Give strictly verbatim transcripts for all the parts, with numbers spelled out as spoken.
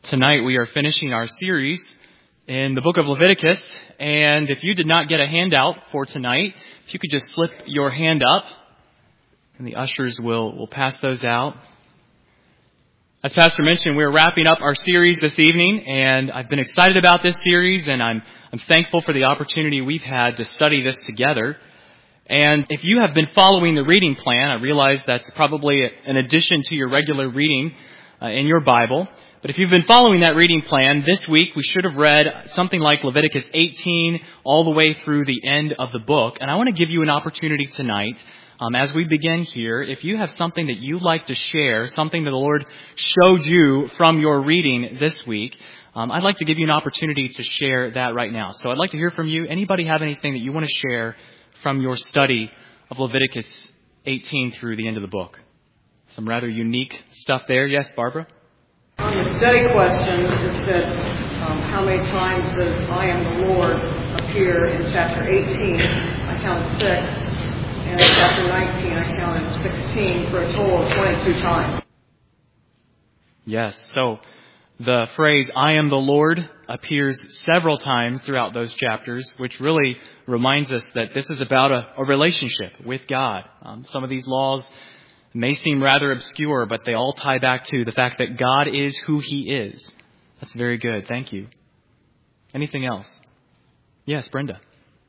Tonight we are finishing our series in the book of Leviticus, and if you did not get a handout for tonight, if you could just slip your hand up, and the ushers will, will pass those out. As Pastor mentioned, we're wrapping up our series this evening, and I've been excited about this series, and I'm, I'm thankful for the opportunity we've had to study this together. And if you have been following the reading plan, I realize that's probably an addition to your regular reading uh, in your Bible. But if you've been following that reading plan, this week we should have read something like Leviticus eighteen all the way through the end of the book. And I want to give you an opportunity tonight, um, as we begin here, if you have something that you'd like to share, something that the Lord showed you from your reading this week, um, I'd like to give you an opportunity to share that right now. So I'd like to hear from you. Anybody have anything that you want to share from your study of Leviticus eighteen through the end of the book? Some rather unique stuff there. Yes, Barbara? On the study question, it said, um, how many times does I am the Lord appear in chapter eighteen? I counted six. And in chapter nineteen, I counted sixteen, for a total of twenty-two times. Yes, so the phrase, I am the Lord, appears several times throughout those chapters, which really reminds us that this is about a, a relationship with God. Um, some of these laws may seem rather obscure, but they all tie back to the fact that God is who He is. That's very good. Thank you. Anything else? Yes, Brenda.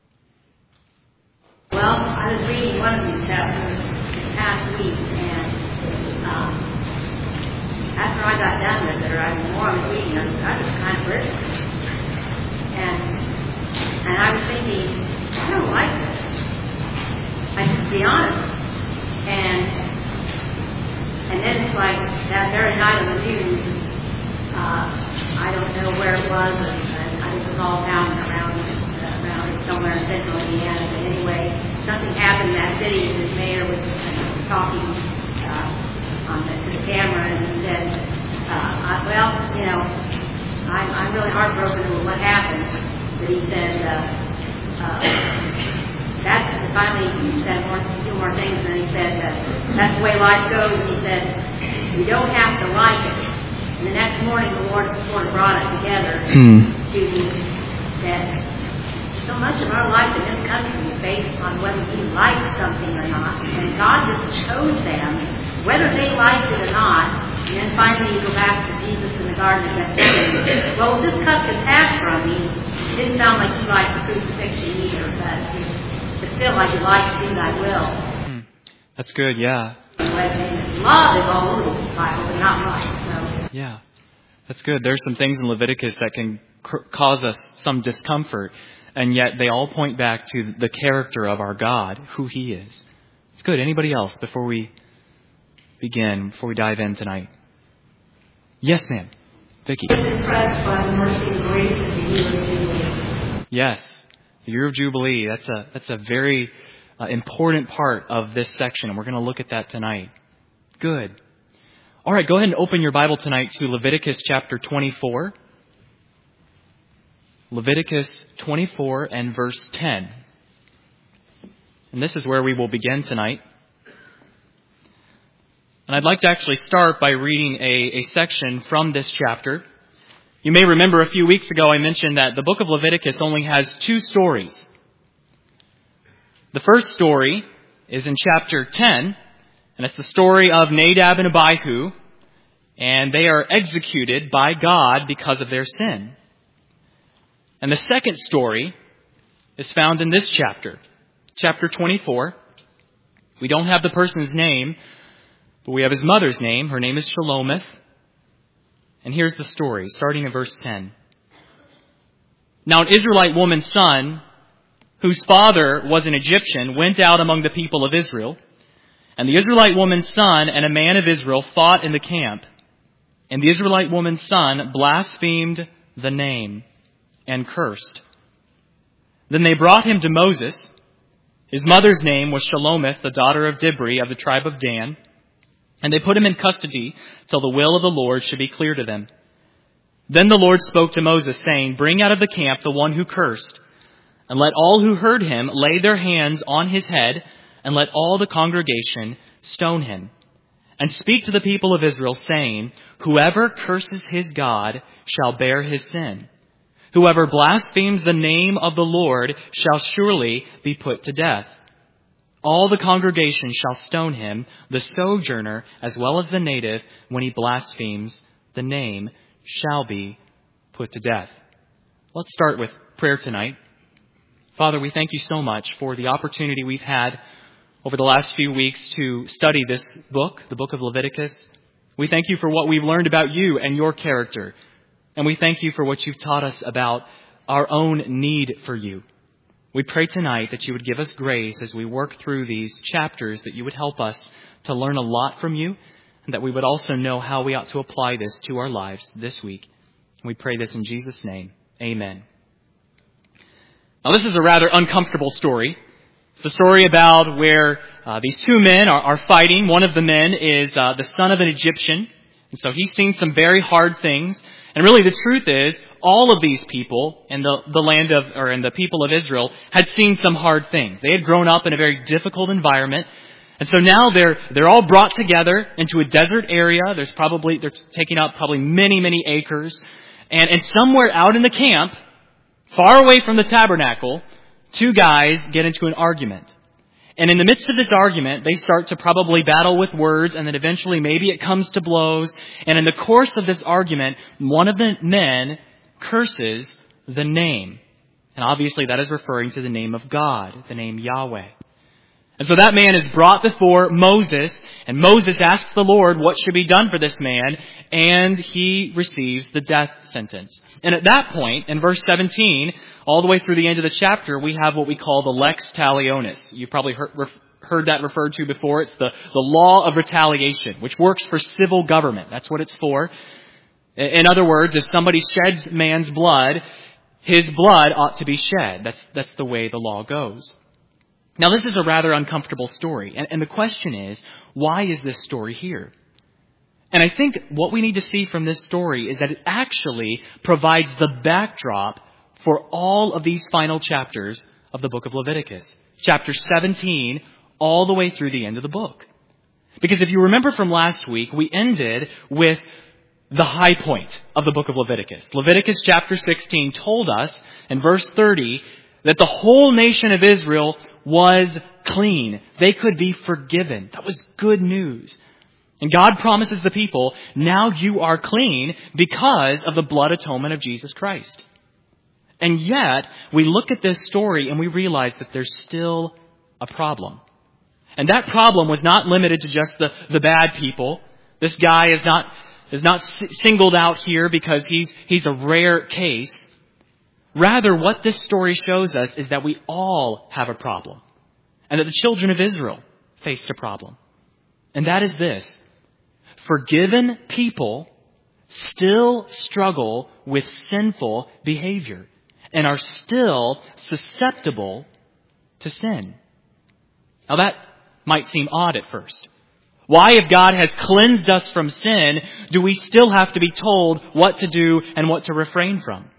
Well, I was reading one of these chapters this past week, and um, after I got done with it, or I, the more I was reading, I was, I was kind of hurt. And, and I was thinking, I don't like this. I just be honest. And And then it's like that very night on the news, uh, I don't know where it was, and, and I think it was all down around, uh, around somewhere in central Indiana. But anyway, something happened in that city, and the mayor was uh, talking uh, on the, to the camera, and he said, uh, I, well, you know, I'm, I'm really heartbroken with what happened. But he said, uh, uh, That's finally he said more, a few more things, and he said that that's the way life goes. He said you don't have to like it. And the next morning, the Lord sort of brought it together mm. to that so much of our life in this country is based on whether we like something or not, and God just chose them whether they liked it or not. And then finally, you go back to Jesus in the Garden of Gethsemane. Well, if this cup can pass from me, it didn't sound like he liked the crucifixion either, but. But still, I would like to do thy will. Hmm. That's good, yeah. Love is all over the Bible, but not right. So. Yeah, that's good. There's some things in Leviticus that can cr- cause us some discomfort, and yet they all point back to the character of our God, who He is. It's good. Anybody else before we begin, before we dive in tonight? Yes, ma'am. Vicki. I was impressed by the mercy and grace of the year of Jubilee. Yes. The year of Jubilee, that's a that's a very uh, important part of this section, and we're going to look at that tonight. Good. All right, go ahead and open your Bible tonight to Leviticus chapter twenty-four. Leviticus twenty-four and verse ten. And this is where we will begin tonight. And I'd like to actually start by reading a, a section from this chapter. You may remember a few weeks ago I mentioned that the book of Leviticus only has two stories. The first story is in chapter ten, and it's the story of Nadab and Abihu, and they are executed by God because of their sin. And the second story is found in this chapter, chapter twenty-four. We don't have the person's name, but we have his mother's name. Her name is Shelomith. And here's the story, starting in verse ten. Now an Israelite woman's son, whose father was an Egyptian, went out among the people of Israel. And the Israelite woman's son and a man of Israel fought in the camp. And the Israelite woman's son blasphemed the name and cursed. Then they brought him to Moses. His mother's name was Shelomith, the daughter of Dibri of the tribe of Dan. And they put him in custody till the will of the Lord should be clear to them. Then the Lord spoke to Moses, saying, Bring out of the camp the one who cursed, and let all who heard him lay their hands on his head, and let all the congregation stone him. and speak to the people of Israel, saying, whoever curses his God shall bear his sin. Whoever blasphemes the name of the Lord shall surely be put to death. All the congregation shall stone him, the sojourner as well as the native, when he blasphemes the name, shall be put to death. Let's start with prayer tonight. Father, we thank you so much for the opportunity we've had over the last few weeks to study this book, the book of Leviticus. We thank you for what we've learned about you and your character. And we thank you for what you've taught us about our own need for you. We pray tonight that you would give us grace as we work through these chapters, that you would help us to learn a lot from you, and that we would also know how we ought to apply this to our lives this week. We pray this in Jesus' name. Amen. Now, this is a rather uncomfortable story. It's a story about where uh, these two men are, are fighting. One of the men is uh, the son of an Egyptian, and so he's seen some very hard things. And really, the truth is, all of these people in the, the land of, or in the people of Israel had seen some hard things. They had grown up in a very difficult environment. And so now they're, they're all brought together into a desert area. There's probably, they're taking up probably many, many acres. And, and somewhere out in the camp, far away from the tabernacle, two guys get into an argument. And in the midst of this argument, they start to probably battle with words, and then eventually maybe it comes to blows. And in the course of this argument, one of the men curses the name. And obviously that is referring to the name of God, the name Yahweh. And so that man is brought before Moses, and Moses asks the Lord what should be done for this man, and he receives the death sentence. And at that point, in verse seventeen, all the way through the end of the chapter, we have what we call the lex talionis. You've probably heard, heard that referred to before. It's the, the law of retaliation, which works for civil government. That's what it's for. In other words, if somebody sheds man's blood, his blood ought to be shed. That's, that's the way the law goes. Now, this is a rather uncomfortable story. And, and the question is, why is this story here? And I think what we need to see from this story is that it actually provides the backdrop for all of these final chapters of the book of Leviticus. Chapter seventeen, all the way through the end of the book. Because if you remember from last week, we ended with the high point of the book of Leviticus. Leviticus chapter sixteen told us in verse thirty that the whole nation of Israel was clean. They could be forgiven. That was good news. And God promises the people, now you are clean because of the blood atonement of Jesus Christ. And yet, we look at this story and we realize that there's still a problem. And that problem was not limited to just the, the bad people. This guy is not, is not singled out here because he's, he's a rare case. Rather, what this story shows us is that we all have a problem. And that the children of Israel faced a problem. And that is this. Forgiven people still struggle with sinful behavior and are still susceptible to sin. Now that might seem odd at first. Why, if God has cleansed us from sin, do we still have to be told what to do and what to refrain from?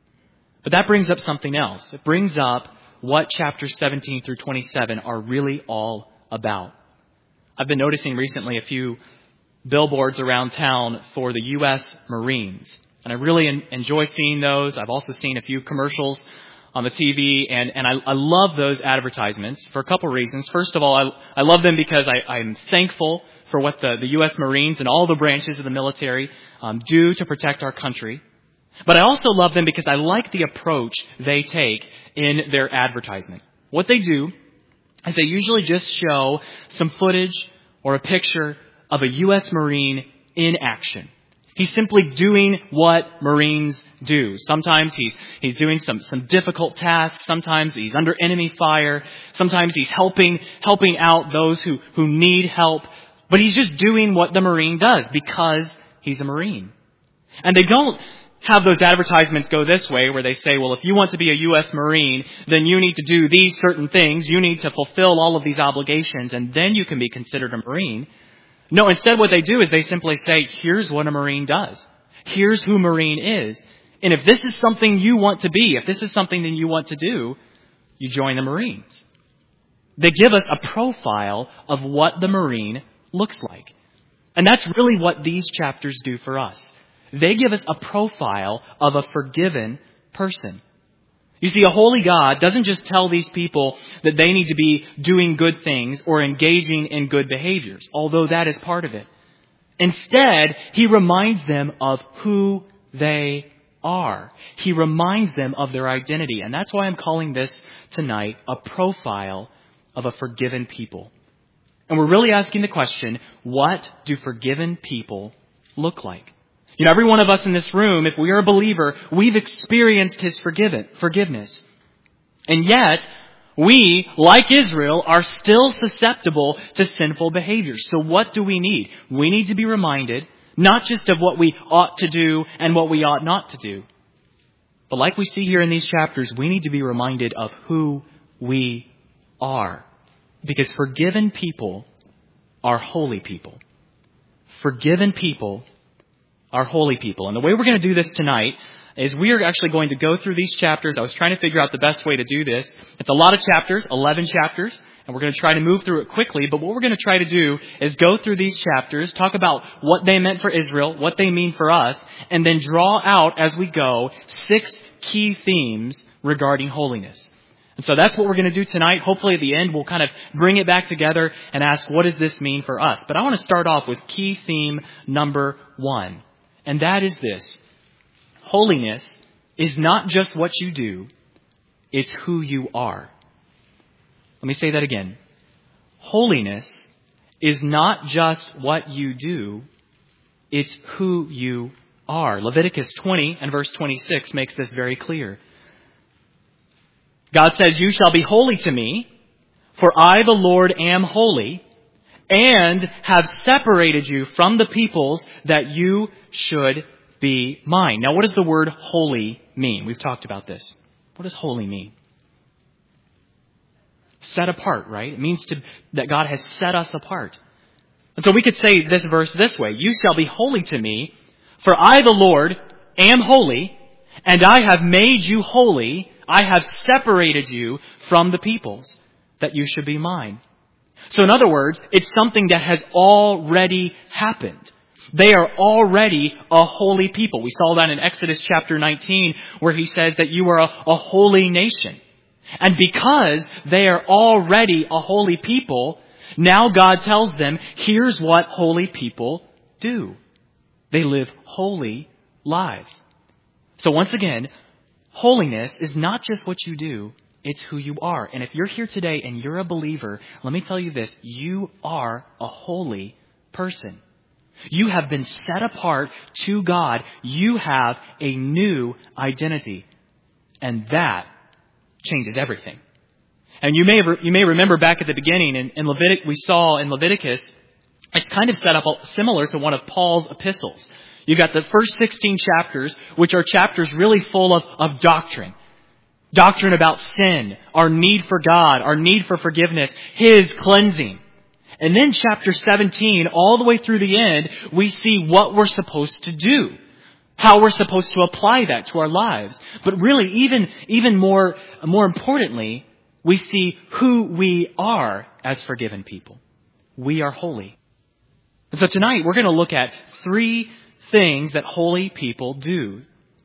But that brings up something else. It brings up what chapters seventeen through twenty-seven are really all about. I've been noticing recently a few billboards around town for the U S Marines. And I really en- enjoy seeing those. I've also seen a few commercials on the T V, and, and I, I love those advertisements for a couple reasons. First of all, I, I love them because I, I'm thankful for what the, the U S Marines and all the branches of the military um, do to protect our country. But I also love them because I like the approach they take in their advertisement. What they do is they usually just show some footage or a picture of a U S Marine in action. He's simply doing what Marines do. Sometimes he's he's doing some, some difficult tasks. Sometimes he's under enemy fire. Sometimes he's helping helping out those who, who need help. But he's just doing what the Marine does because he's a Marine. And they don't have those advertisements go this way where they say, well, if you want to be a U S Marine, then you need to do these certain things. You need to fulfill all of these obligations, and then you can be considered a Marine. No, instead what they do is they simply say, here's what a Marine does. Here's who Marine is. And if this is something you want to be, if this is something that you want to do, you join the Marines. They give us a profile of what the Marine looks like. And that's really what these chapters do for us. They give us a profile of a forgiven person. You see, a holy God doesn't just tell these people that they need to be doing good things or engaging in good behaviors, although that is part of it. Instead, He reminds them of who they are. He reminds them of their identity. And that's why I'm calling this tonight a profile of a forgiven people. And we're really asking the question, what do forgiven people look like? You know, every one of us in this room, if we are a believer, we've experienced His forgiven, forgiveness. And yet, we, like Israel, are still susceptible to sinful behaviors. So what do we need? We need to be reminded, not just of what we ought to do and what we ought not to do. But like we see here in these chapters, we need to be reminded of who we are. Because forgiven people are holy people. Forgiven people are holy people. And the way we're going to do this tonight is we are actually going to go through these chapters. I was trying to figure out the best way to do this. It's a lot of chapters, eleven chapters, and we're going to try to move through it quickly. But what we're going to try to do is go through these chapters, talk about what they meant for Israel, what they mean for us, and then draw out as we go six key themes regarding holiness. And so that's what we're going to do tonight. Hopefully at the end we'll kind of bring it back together and ask, what does this mean for us? But I want to start off with key theme number one. And that is this. Holiness is not just what you do, it's who you are. Let me say that again. Holiness is not just what you do, it's who you are. Leviticus twenty and verse twenty-six makes this very clear. God says, "You shall be holy to me, for I, the Lord, am holy, and have separated you from the peoples that you should be mine." Now, what does the word holy mean? We've talked about this. What does holy mean? Set apart, right? It means to, that God has set us apart. And so we could say this verse this way: "You shall be holy to me, for I, the Lord, am holy, and I have made you holy. I have separated you from the peoples that you should be mine." So in other words, it's something that has already happened. They are already a holy people. We saw that in Exodus chapter nineteen, where He says that you are a, a holy nation. And because they are already a holy people, now God tells them, here's what holy people do. They live holy lives. So once again, holiness is not just what you do, it's who you are. And if you're here today and you're a believer, let me tell you this, you are a holy person. You have been set apart to God. You have a new identity. And that changes everything. And you may you may remember back at the beginning in, in Leviticus, we saw in Leviticus, it's kind of set up similar to one of Paul's epistles. You've got the first sixteen chapters, which are chapters really full of, of doctrine. Doctrine about sin, our need for God, our need for forgiveness, His cleansing. And then chapter seventeen, all the way through the end, we see what we're supposed to do. How we're supposed to apply that to our lives. But really, even, even more, more importantly, we see who we are as forgiven people. We are holy. And so tonight, we're going to look at three things that holy people do.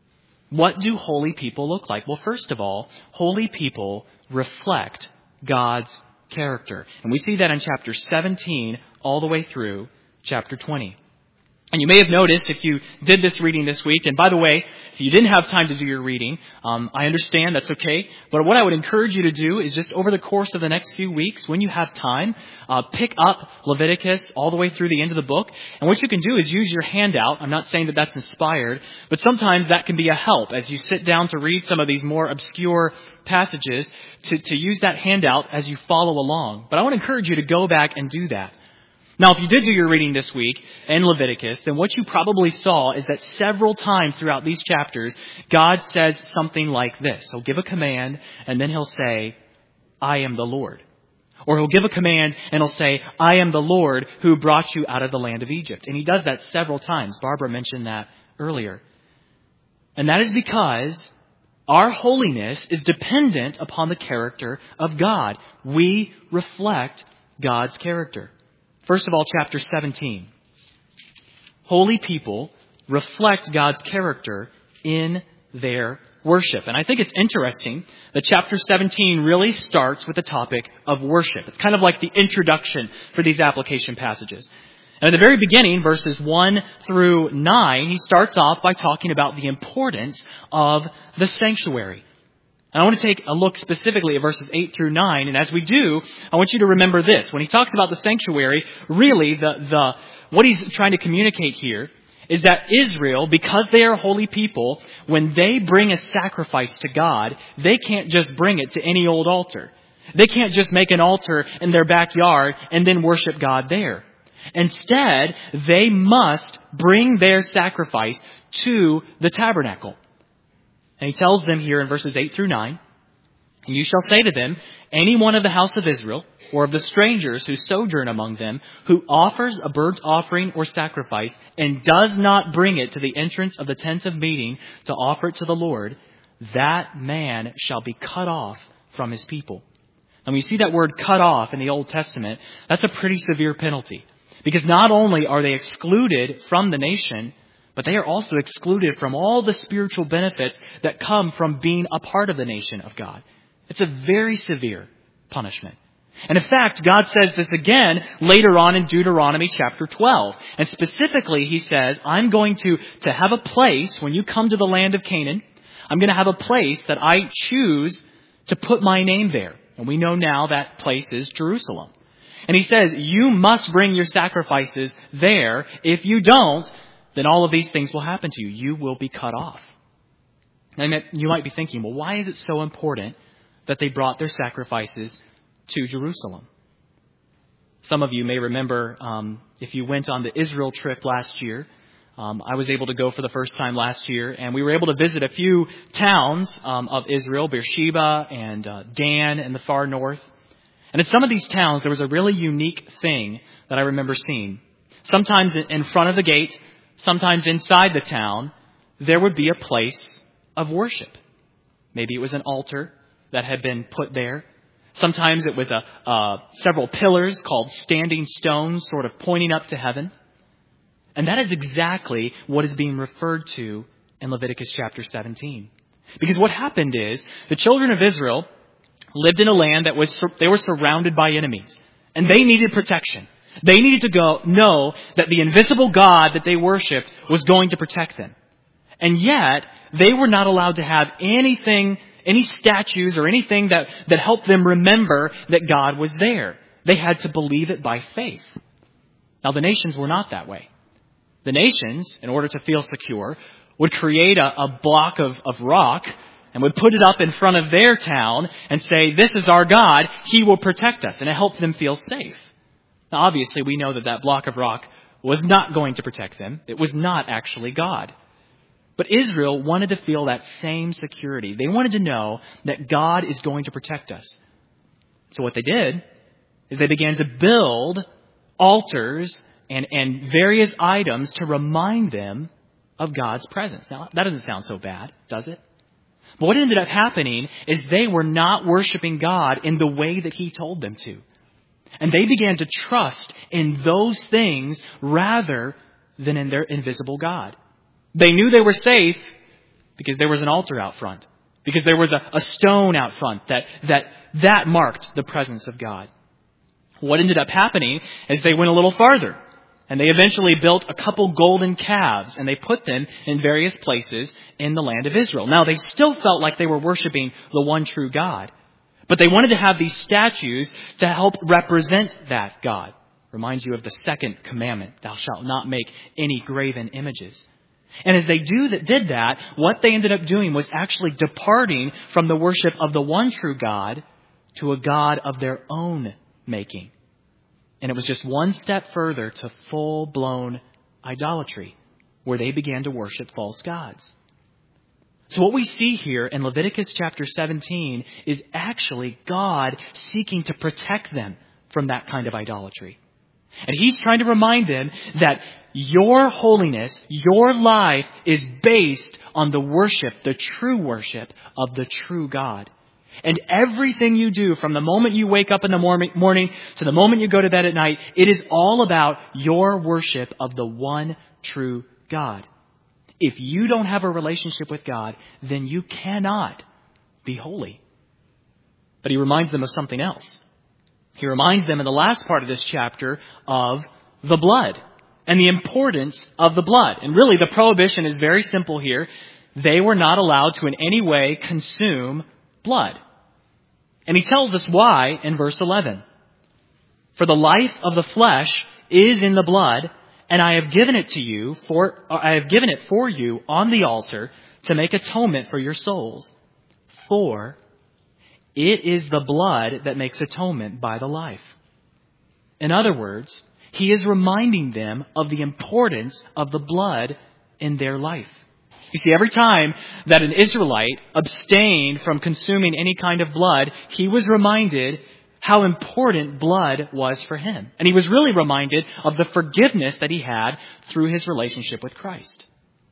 What do holy people look like? Well, first of all, holy people reflect God's character. And we see that in chapter seventeen all the way through chapter twenty. And you may have noticed if you did this reading this week, and by the way, if you didn't have time to do your reading, um, I understand, that's okay. But what I would encourage you to do is just over the course of the next few weeks, when you have time, uh, pick up Leviticus all the way through the end of the book. And what you can do is use your handout. I'm not saying that that's inspired, but sometimes that can be a help as you sit down to read some of these more obscure passages, to, to use that handout as you follow along. But I want to encourage you to go back and do that. Now, if you did do your reading this week in Leviticus, then what you probably saw is that several times throughout these chapters, God says something like this. He'll give a command, and then He'll say, "I am the Lord." Or He'll give a command, and He'll say, "I am the Lord who brought you out of the land of Egypt." And He does that several times. Barbara mentioned that earlier. And that is because our holiness is dependent upon the character of God. We reflect God's character. First of all, chapter seventeen. holy people reflect God's character in their worship. And I think it's interesting that chapter seventeen really starts with the topic of worship. It's kind of like the introduction for these application passages. And at the very beginning, verses one through nine, he starts off by talking about the importance of the sanctuary. And I want to take a look specifically at verses eight through nine. And as we do, I want you to remember this. When he talks about the sanctuary, really the, the what he's trying to communicate here is that Israel, because they are holy people, when they bring a sacrifice to God, they can't just bring it to any old altar. They can't just make an altar in their backyard and then worship God there. Instead, they must bring their sacrifice to the tabernacle. And he tells them here in verses eight through nine, "And you shall say to them, any one of the house of Israel, or of the strangers who sojourn among them, who offers a burnt offering or sacrifice, and does not bring it to the entrance of the tent of meeting to offer it to the Lord, that man shall be cut off from his people." And when you see that word cut off in the Old Testament, that's a pretty severe penalty. Because not only are they excluded from the nation, but they are also excluded from all the spiritual benefits that come from being a part of the nation of God. It's a very severe punishment. And in fact, God says this again later on in Deuteronomy chapter twelve. And specifically, he says, I'm going to, to have a place, when you come to the land of Canaan, I'm going to have a place that I choose to put my name there. And we know now that place is Jerusalem. And he says, you must bring your sacrifices there. If you don't, then all of these things will happen to you. You will be cut off. And you might be thinking, well, why is it so important that they brought their sacrifices to Jerusalem? Some of you may remember, um, if you went on the Israel trip last year, um, I was able to go for the first time last year, and we were able to visit a few towns um, of Israel, Beersheba and uh, Dan in the far north. And in some of these towns, there was a really unique thing that I remember seeing. Sometimes in front of the gate, sometimes inside the town, there would be a place of worship. Maybe it was an altar that had been put there. Sometimes it was a uh, several pillars called standing stones, sort of pointing up to heaven. And that is exactly what is being referred to in Leviticus chapter seventeen. Because what happened is the children of Israel lived in a land that was, they were surrounded by enemies. And they needed protection. They needed to go know that the invisible God that they worshipped was going to protect them. And yet, they were not allowed to have anything, any statues or anything that, that helped them remember that God was there. They had to believe it by faith. Now, the nations were not that way. The nations, in order to feel secure, would create a, a block of, of rock and would put it up in front of their town and say, this is our God, He will protect us. And it helped them feel safe. Now, obviously, we know that that block of rock was not going to protect them. It was not actually God. But Israel wanted to feel that same security. They wanted to know that God is going to protect us. So what they did is they began to build altars and, and various items to remind them of God's presence. Now, that doesn't sound so bad, does it? But what ended up happening is they were not worshiping God in the way that He told them to. And they began to trust in those things rather than in their invisible God. They knew they were safe because there was an altar out front. Because there was a, a stone out front that, that, that marked the presence of God. What ended up happening is they went a little farther. And they eventually built a couple golden calves, and they put them in various places in the land of Israel. Now, they still felt like they were worshiping the one true God. But they wanted to have these statues to help represent that God. Reminds you of the second commandment, thou shalt not make any graven images. And as they do that, did that, what they ended up doing was actually departing from the worship of the one true God to a God of their own making. And it was just one step further to full-blown idolatry, where they began to worship false gods. So what we see here in Leviticus chapter seventeen is actually God seeking to protect them from that kind of idolatry. And He's trying to remind them that your holiness, your life is based on the worship, the true worship of the true God. And everything you do from the moment you wake up in the morning to the moment you go to bed at night, it is all about your worship of the one true God. If you don't have a relationship with God, then you cannot be holy. But he reminds them of something else. He reminds them in the last part of this chapter of the blood and the importance of the blood. And really, the prohibition is very simple here. They were not allowed to in any way consume blood. And he tells us why in verse eleven. For the life of the flesh is in the blood, and I have given it to you for, I have given it for you on the altar to make atonement for your souls. For it is the blood that makes atonement by the life. In other words, he is reminding them of the importance of the blood in their life. You see, every time that an Israelite abstained from consuming any kind of blood, he was reminded how important blood was for him. And he was really reminded of the forgiveness that he had through his relationship with Christ.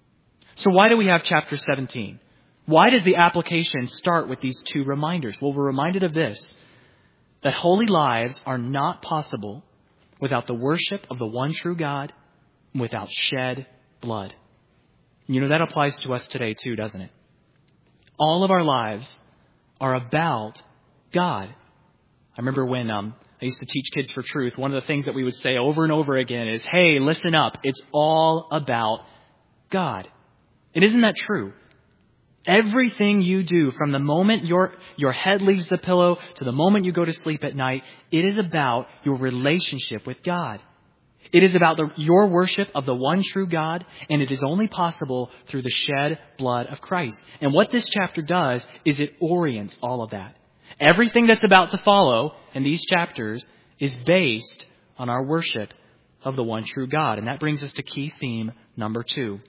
So why do we have chapter seventeen? Why does the application start with these two reminders? Well, we're reminded of this, that holy lives are not possible without the worship of the one true God, and without shed blood. You know, that applies to us today too, doesn't it? All of our lives are about God. I remember when um, I used to teach Kids for Truth, one of the things that we would say over and over again is, hey, listen up. It's all about God. And isn't that true? Everything you do from the moment your, your head leaves the pillow to the moment you go to sleep at night, it is about your relationship with God. It is about the, your worship of the one true God, and it is only possible through the shed blood of Christ. And what this chapter does is it orients all of that. Everything that's about to follow in these chapters is based on our worship of the one true God. And that brings us to key theme number two.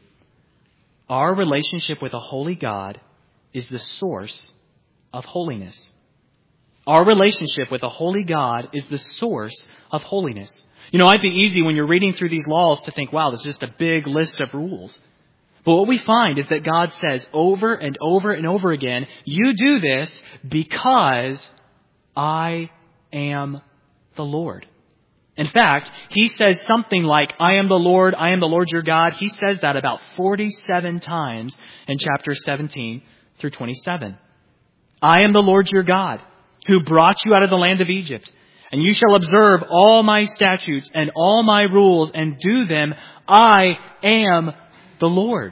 Our relationship with a holy God is the source of holiness. Our relationship with a holy God is the source of holiness. You know, it might be easy when you're reading through these laws to think, wow, there's just a big list of rules. But what we find is that God says over and over and over again, you do this because I am the Lord. In fact, he says something like, I am the Lord, I am the Lord your God. He says that about forty-seven times in chapters seventeen through twenty-seven. I am the Lord your God, who brought you out of the land of Egypt. And you shall observe all my statutes and all my rules and do them. I am the Lord.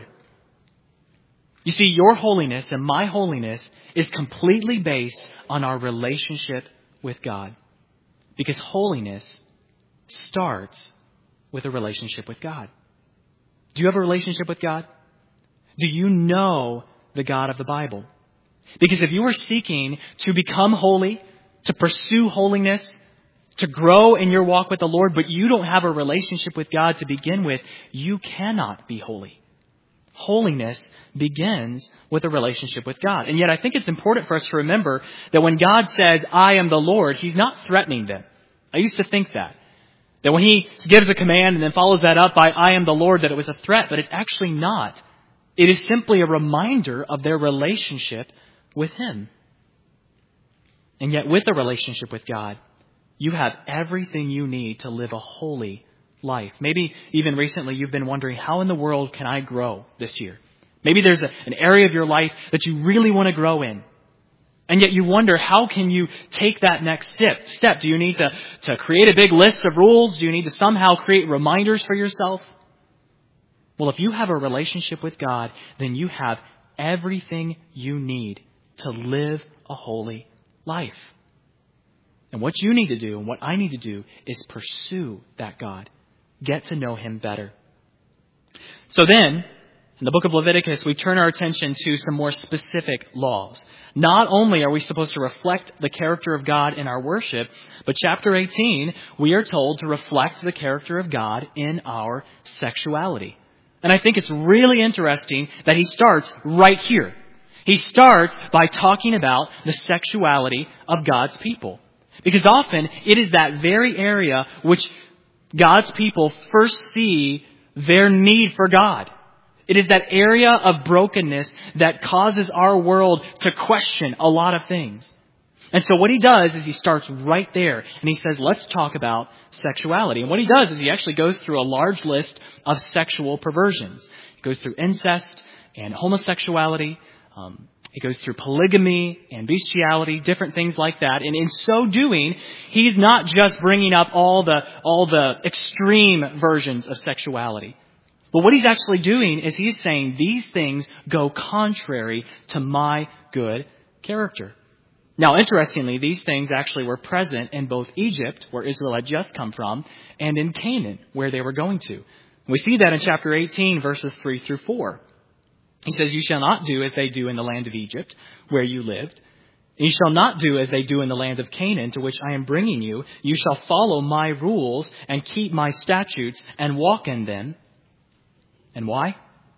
You see, your holiness and my holiness is completely based on our relationship with God. Because holiness starts with a relationship with God. Do you have a relationship with God? Do you know the God of the Bible? Because if you are seeking to become holy, to pursue holiness, to grow in your walk with the Lord, but you don't have a relationship with God to begin with, you cannot be holy. Holiness begins with a relationship with God. And yet I think it's important for us to remember that when God says, I am the Lord, he's not threatening them. I used to think that. That when he gives a command and then follows that up by, I am the Lord, that it was a threat, but it's actually not. It is simply a reminder of their relationship with him. And yet with a relationship with God, you have everything you need to live a holy life. Maybe even recently you've been wondering, how in the world can I grow this year? Maybe there's a, an area of your life that you really want to grow in. And yet you wonder, how can you take that next step? Step? Do you need to, to create a big list of rules? Do you need to somehow create reminders for yourself? Well, if you have a relationship with God, then you have everything you need to live a holy life. And what you need to do and what I need to do is pursue that God. Get to know him better. So then, in the book of Leviticus, we turn our attention to some more specific laws. Not only are we supposed to reflect the character of God in our worship, but chapter eighteen, we are told to reflect the character of God in our sexuality. And I think it's really interesting that he starts right here. He starts by talking about the sexuality of God's people. Because often it is that very area which God's people first see their need for God. It is that area of brokenness that causes our world to question a lot of things. And so what he does is he starts right there and he says, let's talk about sexuality. And what he does is he actually goes through a large list of sexual perversions. He goes through incest and homosexuality. Um, he goes through polygamy and bestiality, different things like that. And in so doing, he's not just bringing up all the, all the extreme versions of sexuality. But what he's actually doing is he's saying these things go contrary to my good character. Now, interestingly, these things actually were present in both Egypt, where Israel had just come from, and in Canaan, where they were going to. We see that in chapter eighteen, verses three through four. He says, you shall not do as they do in the land of Egypt, where you lived. You shall not do as they do in the land of Canaan, to which I am bringing you. You shall follow my rules and keep my statutes and walk in them. And why?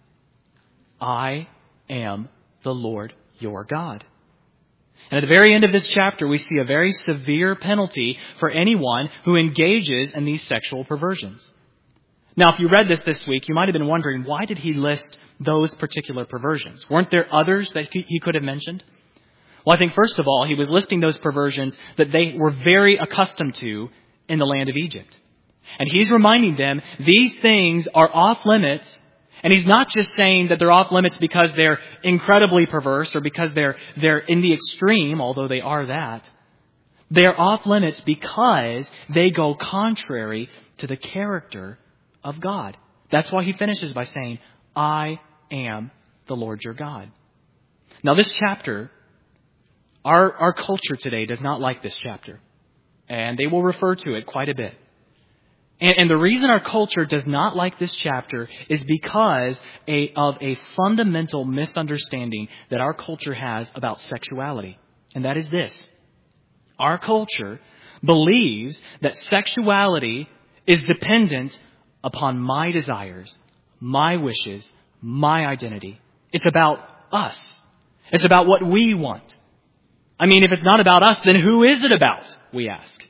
I am the Lord your God. And at the very end of this chapter, we see a very severe penalty for anyone who engages in these sexual perversions. Now, if you read this this week, you might have been wondering, why did he list those particular perversions? Weren't there others that he could have mentioned? Well, I think first of all, he was listing those perversions that they were very accustomed to in the land of Egypt. And he's reminding them these things are off limits. And he's not just saying that they're off limits because they're incredibly perverse or because they're they're in the extreme, although they are that. They're off limits because they go contrary to the character of God. That's why he finishes by saying, I am the Lord your God. Now this chapter, our, our culture today does not like this chapter. And they will refer to it quite a bit. And, and the reason our culture does not like this chapter is because a, of a fundamental misunderstanding that our culture has about sexuality. And that is this. Our culture believes that sexuality is dependent upon my desires, my wishes, my identity. It's about us. It's about what we want. I mean, if it's not about us, then who is it about, we ask.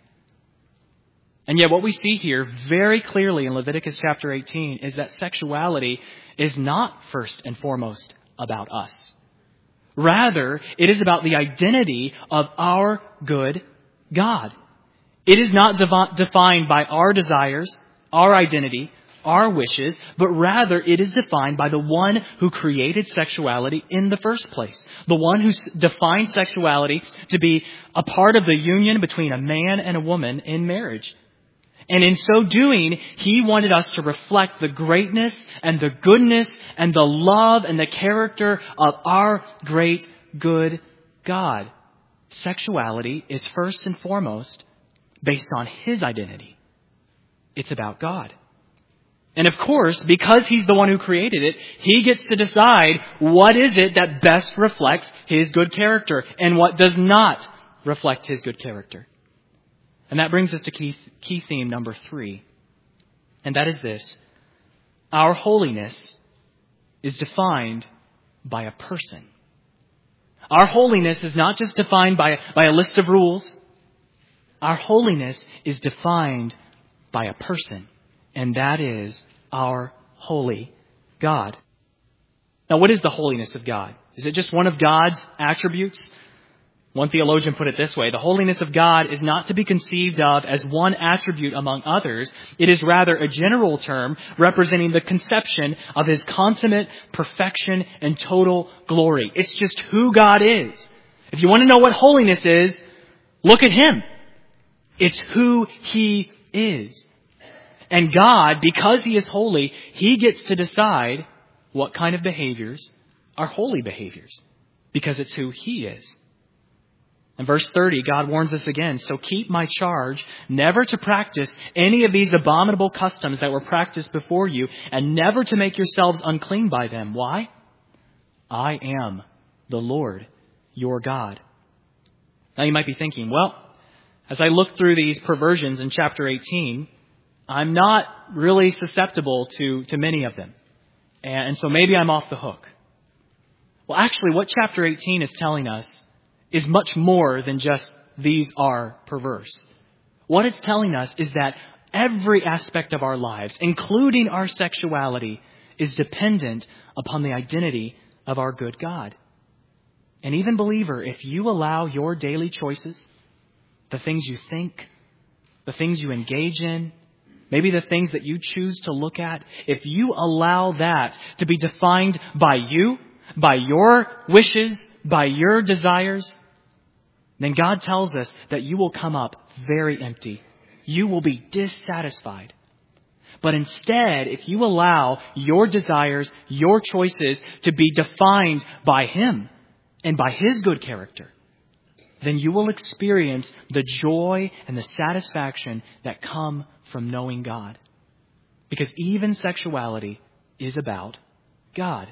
And yet what we see here very clearly in Leviticus chapter eighteen is that sexuality is not first and foremost about us. Rather, it is about the identity of our good God. It is not devi- defined by our desires, our identity, our wishes, but rather it is defined by the one who created sexuality in the first place. The one who defined sexuality to be a part of the union between a man and a woman in marriage. And in so doing, he wanted us to reflect the greatness and the goodness and the love and the character of our great, good God. Sexuality is first and foremost based on his identity. It's about God. And of course, because he's the one who created it, he gets to decide what is it that best reflects his good character and what does not reflect his good character. And that brings us to key, key theme number three. And that is this. Our holiness is defined by a person. Our holiness is not just defined by, by a list of rules. Our holiness is defined by a person. And that is our holy God. Now, what is the holiness of God? Is it just one of God's attributes? One theologian put it this way: the holiness of God is not to be conceived of as one attribute among others. It is rather a general term representing the conception of his consummate perfection and total glory. It's just who God is. If you want to know what holiness is, look at him. It's who he is. And God, because he is holy, he gets to decide what kind of behaviors are holy behaviors, because it's who he is. In verse thirty, God warns us again, so keep my charge never to practice any of these abominable customs that were practiced before you, and never to make yourselves unclean by them. Why? I am the Lord, your God. Now you might be thinking, well, as I look through these perversions in chapter eighteen, I'm not really susceptible to, to many of them. And so maybe I'm off the hook. Well, actually, what chapter eighteen is telling us is much more than just these are perverse. What it's telling us is that every aspect of our lives, including our sexuality, is dependent upon the identity of our good God. And even believer, if you allow your daily choices, the things you think, the things you engage in, maybe the things that you choose to look at, if you allow that to be defined by you, by your wishes, by your desires, then God tells us that you will come up very empty. You will be dissatisfied. But instead, if you allow your desires, your choices to be defined by Him and by His good character, then you will experience the joy and the satisfaction that come from knowing God. Because even sexuality is about God.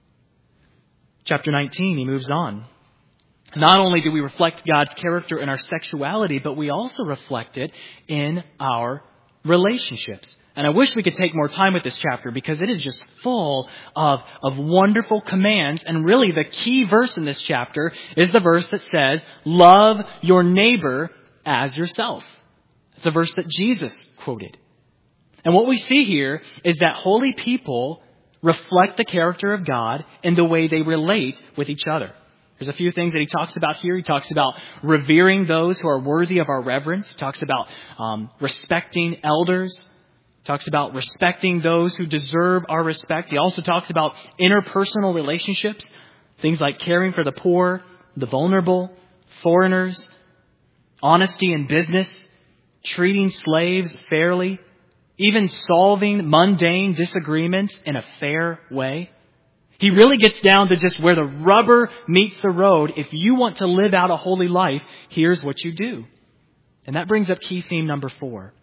Chapter nineteen, he moves on. Not only do we reflect God's character in our sexuality, but we also reflect it in our relationships. And I wish we could take more time with this chapter because it is just full of, of wonderful commands. And really the key verse in this chapter is the verse that says, love your neighbor as yourself. It's a verse that Jesus quoted. And what we see here is that holy people reflect the character of God in the way they relate with each other. There's a few things that he talks about here. He talks about revering those who are worthy of our reverence. He talks about um, respecting elders. He talks about respecting those who deserve our respect. He also talks about interpersonal relationships, things like caring for the poor, the vulnerable, foreigners, honesty in business, treating slaves fairly, even solving mundane disagreements in a fair way. He really gets down to just where the rubber meets the road. If you want to live out a holy life, here's what you do. And that brings up key theme number four.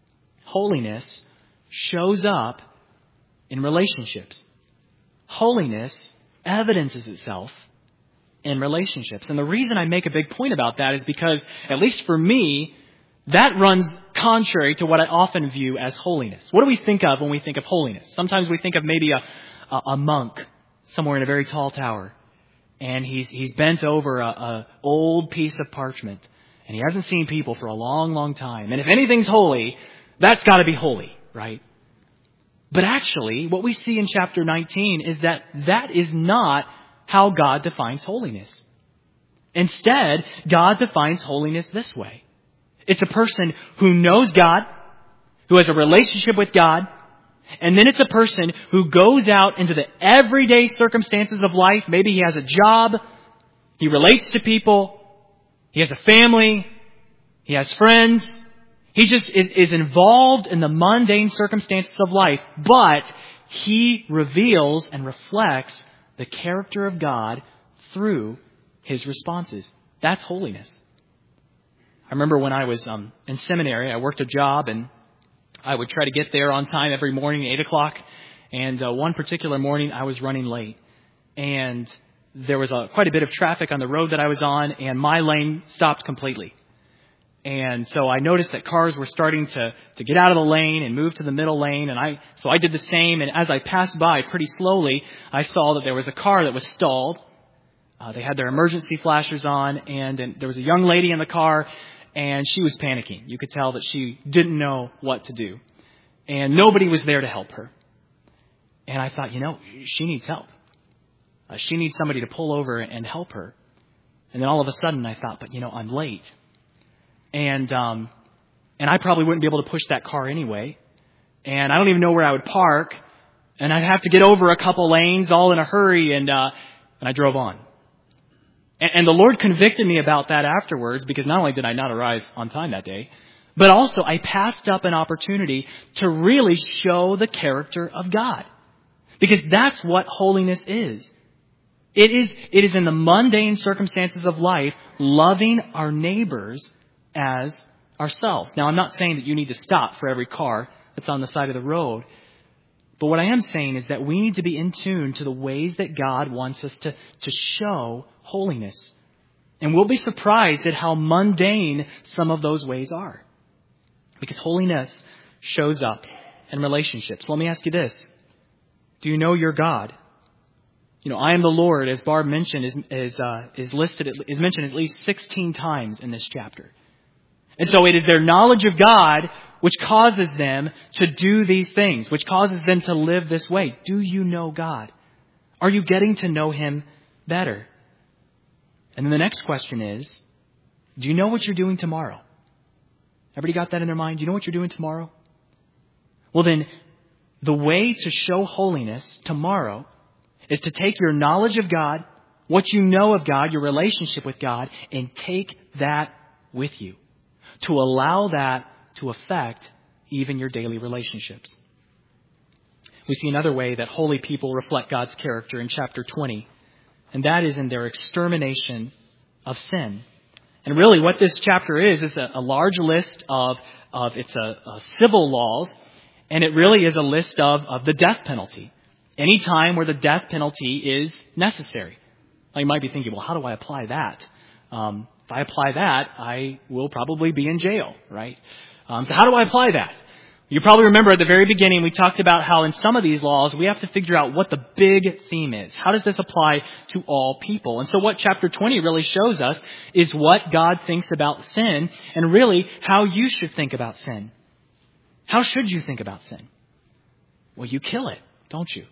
Holiness shows up in relationships. Holiness evidences itself in relationships. And the reason I make a big point about that is because, at least for me, that runs contrary to what I often view as holiness. What do we think of when we think of holiness? Sometimes we think of maybe a, a, a monk somewhere in a very tall tower, and he's he's bent over a, a old piece of parchment, and he hasn't seen people for a long, long time. And if anything's holy, that's got to be holy, right? But actually, what we see in chapter nineteen is that that is not how God defines holiness. Instead, God defines holiness this way. It's a person who knows God, who has a relationship with God, and then it's a person who goes out into the everyday circumstances of life. Maybe he has a job, he relates to people, he has a family, he has friends. He just is, is involved in the mundane circumstances of life, but he reveals and reflects the character of God through his responses. That's holiness. I remember when I was um, in seminary, I worked a job and I would try to get there on time every morning, eight o'clock. And uh, one particular morning, I was running late. And there was a, quite a bit of traffic on the road that I was on, and my lane stopped completely. And so I noticed that cars were starting to, to get out of the lane and move to the middle lane. And I so I did the same. And as I passed by pretty slowly, I saw that there was a car that was stalled. Uh, they had their emergency flashers on, and, and there was a young lady in the car. And she was panicking. You could tell that she didn't know what to do. And nobody was there to help her. And I thought, you know, she needs help. Uh, she needs somebody to pull over and help her. And then all of a sudden I thought, but you know, I'm late. And um, and I probably wouldn't be able to push that car anyway. And I don't even know where I would park. And I'd have to get over a couple lanes all in a hurry. And uh, and I drove on. And the Lord convicted me about that afterwards, because not only did I not arrive on time that day, but also I passed up an opportunity to really show the character of God. Because that's what holiness is. It is, it is in the mundane circumstances of life, loving our neighbors as ourselves. Now, I'm not saying that you need to stop for every car that's on the side of the road. But what I am saying is that we need to be in tune to the ways that God wants us to, to show holiness. And we'll be surprised at how mundane some of those ways are. Because holiness shows up in relationships. Let me ask you this. Do you know your God? You know, I am the Lord, as Barb mentioned, is, is, uh, is listed, is mentioned at least sixteen times in this chapter. And so it is their knowledge of God which causes them to do these things, which causes them to live this way. Do you know God? Are you getting to know Him better? And then the next question is, do you know what you're doing tomorrow? Everybody got that in their mind? Do you know what you're doing tomorrow? Well, then, the way to show holiness tomorrow is to take your knowledge of God, what you know of God, your relationship with God, and take that with you. To allow that to affect even your daily relationships. We see another way that holy people reflect God's character in chapter twenty, and that is in their extermination of sin. And really what this chapter is, is a, a large list of, of it's a, a civil laws, and it really is a list of, of the death penalty. Any time where the death penalty is necessary. Now you might be thinking, well, how do I apply that? Um, if I apply that, I will probably be in jail, right? Um, so how do I apply that? You probably remember at the very beginning we talked about how in some of these laws we have to figure out what the big theme is. How does this apply to all people? And so what chapter twenty really shows us is what God thinks about sin and really how you should think about sin. How should you think about sin? Well, you kill it, don't you?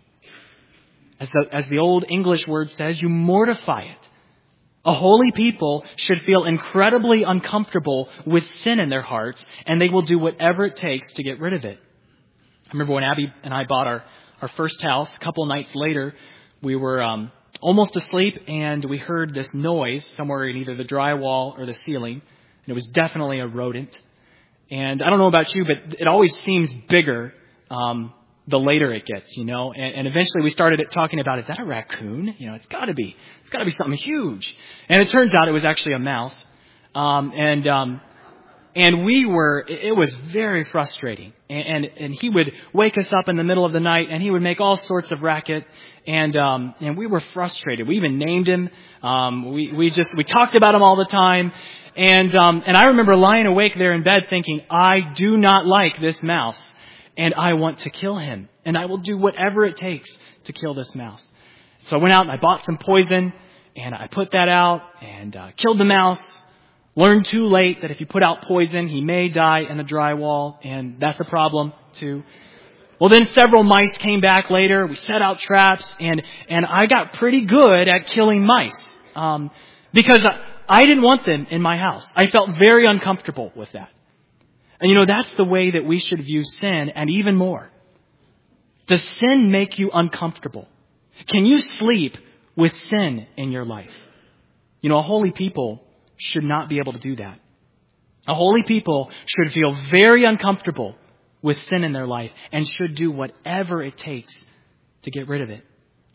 As the, as the old English word says, you mortify it. A holy people should feel incredibly uncomfortable with sin in their hearts, and they will do whatever it takes to get rid of it. I remember when Abby and I bought our, our first house, a couple nights later, we were um, almost asleep, and we heard this noise somewhere in either the drywall or the ceiling, and it was definitely a rodent. And I don't know about you, but it always seems bigger um the later it gets, you know, and, and eventually we started talking about, is that a raccoon? You know, it's got to be. It's got to be something huge. And it turns out it was actually a mouse. Um, and um, and we were, it was very frustrating. And, and and he would wake us up in the middle of the night, and he would make all sorts of racket. And um, and we were frustrated. We even named him. Um, we we just we talked about him all the time. And um, and I remember lying awake there in bed thinking, I do not like this mouse. And I want to kill him. And I will do whatever it takes to kill this mouse. So I went out and I bought some poison. And I put that out and uh, killed the mouse. Learned too late that if you put out poison, he may die in the drywall. And that's a problem too. Well, then several mice came back later. We set out traps. And, and I got pretty good at killing mice. Um, because I, I didn't want them in my house. I felt very uncomfortable with that. And you know, that's the way that we should view sin, and even more. Does sin make you uncomfortable? Can you sleep with sin in your life? You know, a holy people should not be able to do that. A holy people should feel very uncomfortable with sin in their life and should do whatever it takes to get rid of it.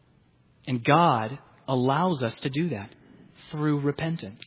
And God allows us to do that through repentance.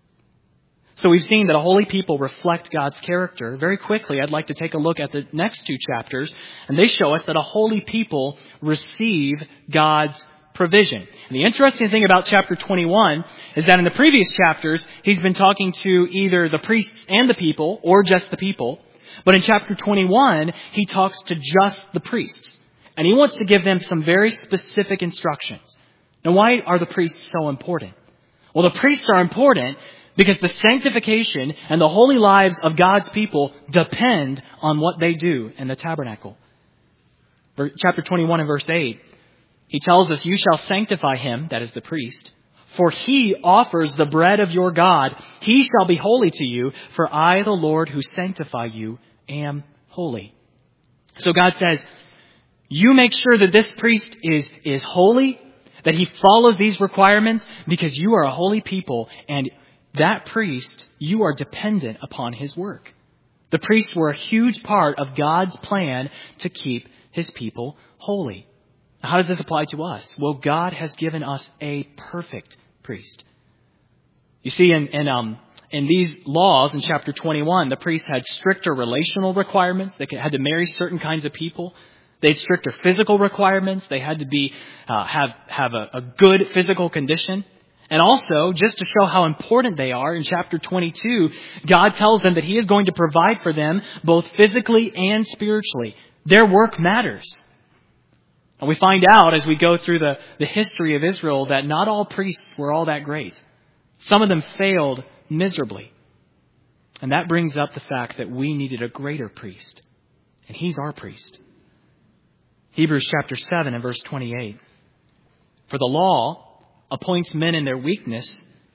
So we've seen that a holy people reflect God's character. Very quickly, I'd like to take a look at the next two chapters, and they show us that a holy people receive God's provision. And the interesting thing about chapter twenty-one is that in the previous chapters, he's been talking to either the priests and the people, or just the people. But in chapter twenty-one, he talks to just the priests. And he wants to give them some very specific instructions. Now, why are the priests so important? Well, the priests are important because the sanctification and the holy lives of God's people depend on what they do in the tabernacle. Chapter twenty-one and verse eight, he tells us, you shall sanctify him, that is the priest, for he offers the bread of your God. He shall be holy to you, for I, the Lord, who sanctify you, am holy. So God says, you make sure that this priest is, is holy, that he follows these requirements, because you are a holy people, and that priest, you are dependent upon his work. The priests were a huge part of God's plan to keep his people holy. How does this apply to us? Well, God has given us a perfect priest. You see, in, in, um, in these laws in chapter twenty-one, the priests had stricter relational requirements. They had to marry certain kinds of people. They had stricter physical requirements. They had to be uh, have, have a, a good physical condition. And also, just to show how important they are, in chapter twenty-two, God tells them that he is going to provide for them both physically and spiritually. Their work matters. And we find out as we go through the, the history of Israel that not all priests were all that great. Some of them failed miserably. And that brings up the fact that we needed a greater priest. And he's our priest. Hebrews chapter seven and verse twenty-eight. For the law appoints men in their weakness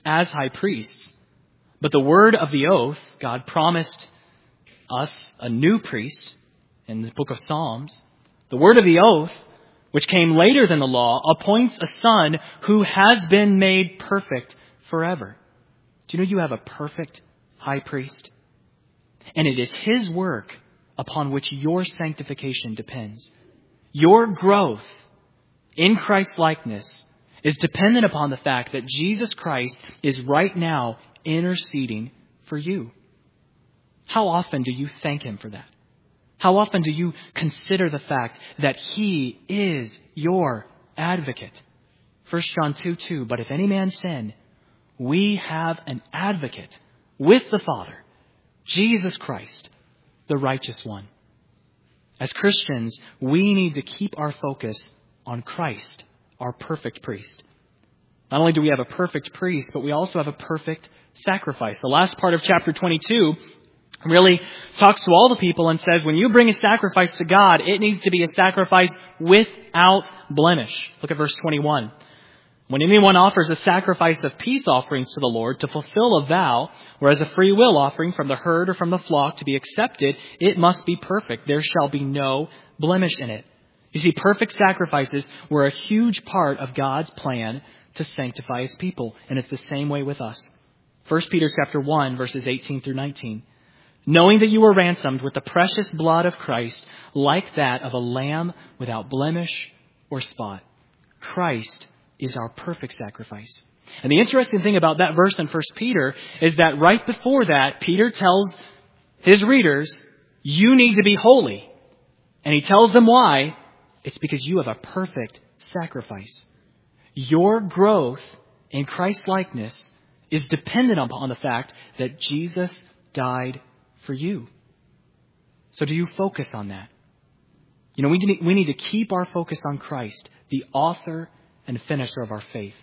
as high priests. But the word of the oath, God promised us a new priest in the book of Psalms. The word of the oath, which came later than the law, appoints a son who has been made perfect forever. Do you know you have a perfect high priest? And it is his work upon which your sanctification depends. Your growth in Christ's likeness is dependent upon the fact that Jesus Christ is right now interceding for you. How often do you thank him for that? How often do you consider the fact that he is your advocate? First John two two, but if any man sin, we have an advocate with the Father, Jesus Christ, the righteous one. As Christians, we need to keep our focus on Christ, our perfect priest. Not only do we have a perfect priest, but we also have a perfect sacrifice. The last part of chapter twenty-two really talks to all the people and says, when you bring a sacrifice to God, it needs to be a sacrifice without blemish. Look at verse twenty-one. When anyone offers a sacrifice of peace offerings to the Lord to fulfill a vow, or as a free will offering from the herd or from the flock to be accepted, it must be perfect. There shall be no blemish in it. You see, perfect sacrifices were a huge part of God's plan to sanctify his people. And it's the same way with us. First Peter chapter one, verses eighteen through nineteen. Knowing that you were ransomed with the precious blood of Christ, like that of a lamb without blemish or spot. Christ is our perfect sacrifice. And the interesting thing about that verse in First Peter is that right before that, Peter tells his readers, you need to be holy. And he tells them why. It's because you have a perfect sacrifice. Your growth in Christ's likeness is dependent upon the fact that Jesus died for you. So do you focus on that? You know, we need, we need to keep our focus on Christ, the author and finisher of our faith.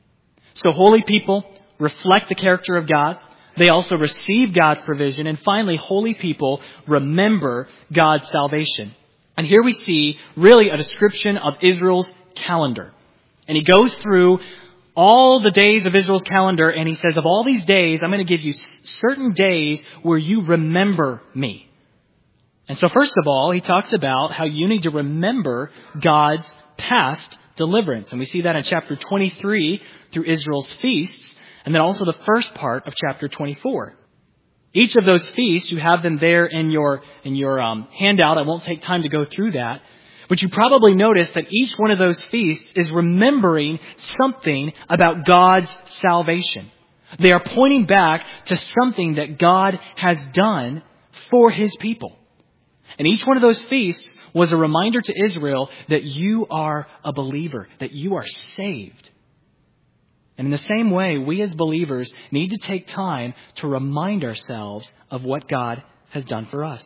So holy people reflect the character of God. They also receive God's provision. And finally, holy people remember God's salvation. And here we see really a description of Israel's calendar. And he goes through all the days of Israel's calendar, and he says, of all these days, I'm going to give you certain days where you remember me. And so first of all, he talks about how you need to remember God's past deliverance. And we see that in chapter twenty-three through Israel's feasts, and then also the first part of chapter twenty-four. Each of those feasts, you have them there in your in your um, handout. I won't take time to go through that. But you probably noticed that each one of those feasts is remembering something about God's salvation. They are pointing back to something that God has done for his people. And each one of those feasts was a reminder to Israel that you are a believer, that you are saved. And in the same way, we as believers need to take time to remind ourselves of what God has done for us.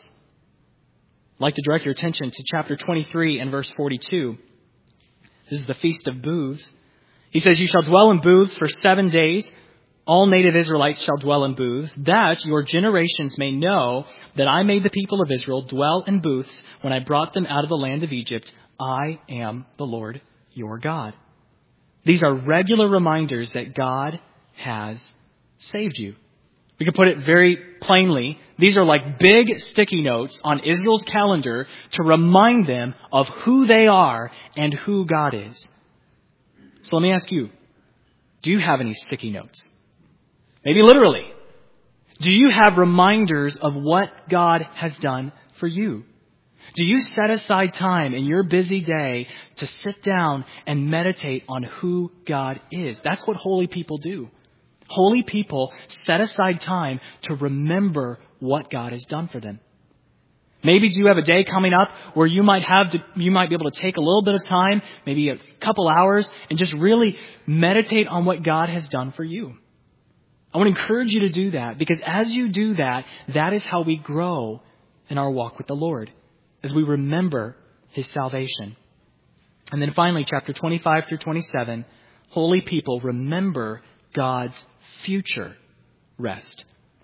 I'd like to direct your attention to chapter twenty-three and verse forty-two. This is the Feast of Booths. He says, you shall dwell in booths for seven days. All native Israelites shall dwell in booths, that your generations may know that I made the people of Israel dwell in booths when I brought them out of the land of Egypt. I am the Lord your God. These are regular reminders that God has saved you. We can put it very plainly. These are like big sticky notes on Israel's calendar to remind them of who they are and who God is. So let me ask you, do you have any sticky notes? Maybe literally. Do you have reminders of what God has done for you? Do you set aside time in your busy day to sit down and meditate on who God is? That's what holy people do. Holy people set aside time to remember what God has done for them. Maybe do you have a day coming up where you might have to, you might be able to take a little bit of time, maybe a couple hours, and just really meditate on what God has done for you. I want to encourage you to do that, because as you do that, that is how we grow in our walk with the Lord, as we remember his salvation. And then finally, chapter twenty-five through twenty-seven, holy people remember God's future rest.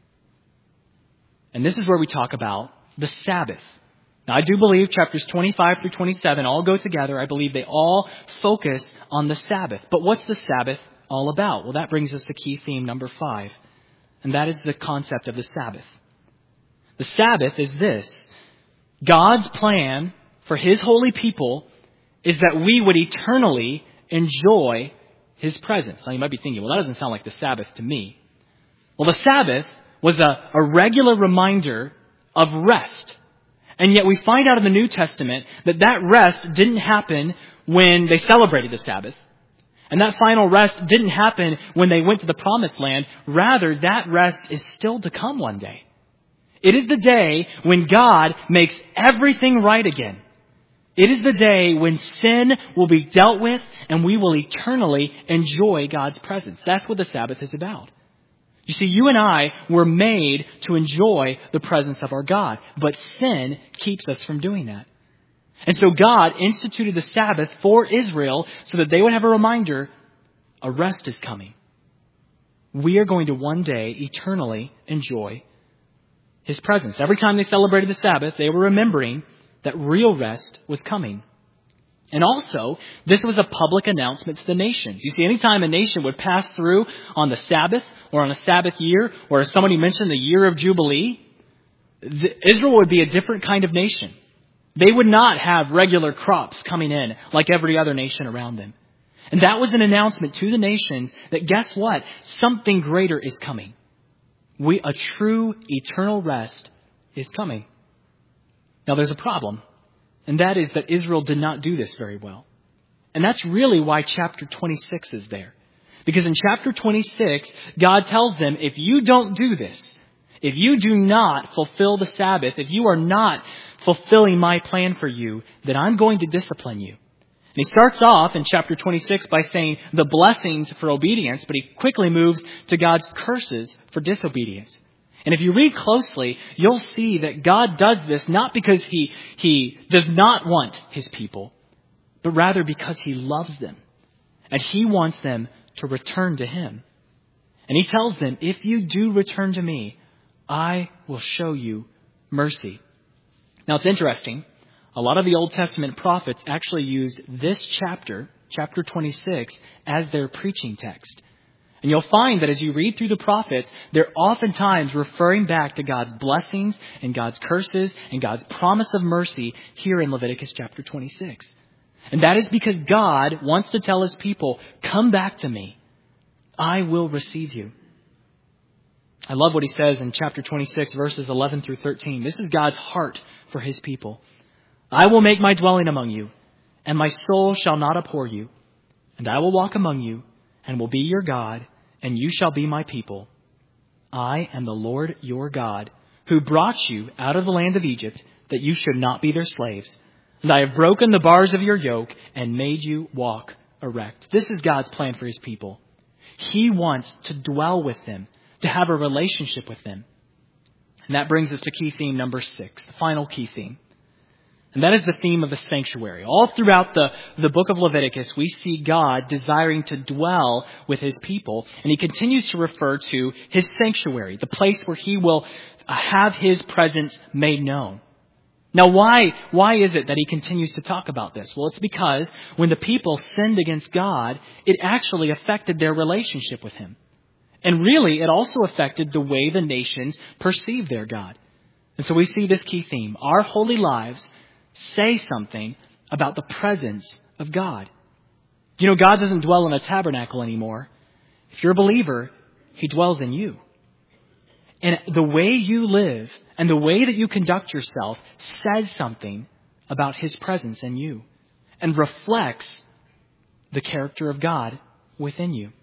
And this is where we talk about the Sabbath. Now, I do believe chapters twenty-five through twenty-seven all go together. I believe they all focus on the Sabbath. But what's the Sabbath all about? Well, that brings us to key theme number five, and that is the concept of the Sabbath. The Sabbath is this: God's plan for His holy people is that we would eternally enjoy His presence. Now you might be thinking, well, that doesn't sound like the Sabbath to me. Well, the Sabbath was a, a regular reminder of rest. And yet we find out in the New Testament that that rest didn't happen when they celebrated the Sabbath. And that final rest didn't happen when they went to the Promised Land. Rather, that rest is still to come one day. It is the day when God makes everything right again. It is the day when sin will be dealt with and we will eternally enjoy God's presence. That's what the Sabbath is about. You see, you and I were made to enjoy the presence of our God, but sin keeps us from doing that. And so God instituted the Sabbath for Israel so that they would have a reminder, a rest is coming. We are going to one day eternally enjoy His presence. Every time they celebrated the Sabbath, they were remembering that real rest was coming. And also, this was a public announcement to the nations. You see, anytime a nation would pass through on the Sabbath or on a Sabbath year, or as somebody mentioned, the year of Jubilee, the, Israel would be a different kind of nation. They would not have regular crops coming in like every other nation around them. And that was an announcement to the nations that guess what? Something greater is coming. We, a true eternal rest is coming. Now there's a problem. And that is that Israel did not do this very well. And that's really why chapter twenty-six is there. Because in chapter twenty-six, God tells them, if you don't do this, if you do not fulfill the Sabbath, if you are not fulfilling my plan for you, then I'm going to discipline you. And he starts off in chapter twenty-six by saying the blessings for obedience, but he quickly moves to God's curses for disobedience. And if you read closely, you'll see that God does this not because he, he does not want His people, but rather because He loves them. And He wants them to return to Him. And He tells them, if you do return to me, I will show you mercy. Now it's interesting. A lot of the Old Testament prophets actually used this chapter, chapter twenty-six, as their preaching text. And you'll find that as you read through the prophets, they're oftentimes referring back to God's blessings and God's curses and God's promise of mercy here in Leviticus chapter twenty-six. And that is because God wants to tell His people, come back to me. I will receive you. I love what He says in chapter twenty-six, verses eleven through thirteen. This is God's heart for His people. I will make my dwelling among you, and my soul shall not abhor you. And I will walk among you, and will be your God, and you shall be my people. I am the Lord your God, who brought you out of the land of Egypt, that you should not be their slaves. And I have broken the bars of your yoke and made you walk erect. This is God's plan for His people. He wants to dwell with them, to have a relationship with them. And that brings us to key theme number six, the final key theme. And that is the theme of the sanctuary. All throughout the, the book of Leviticus, we see God desiring to dwell with His people. And He continues to refer to His sanctuary, the place where He will have His presence made known. Now, why, why is it that He continues to talk about this? Well, it's because when the people sinned against God, it actually affected their relationship with Him. And really, it also affected the way the nations perceive their God. And so we see this key theme. Our holy lives say something about the presence of God. You know, God doesn't dwell in a tabernacle anymore. If you're a believer, He dwells in you. And the way you live and the way that you conduct yourself says something about His presence in you and reflects the character of God within you.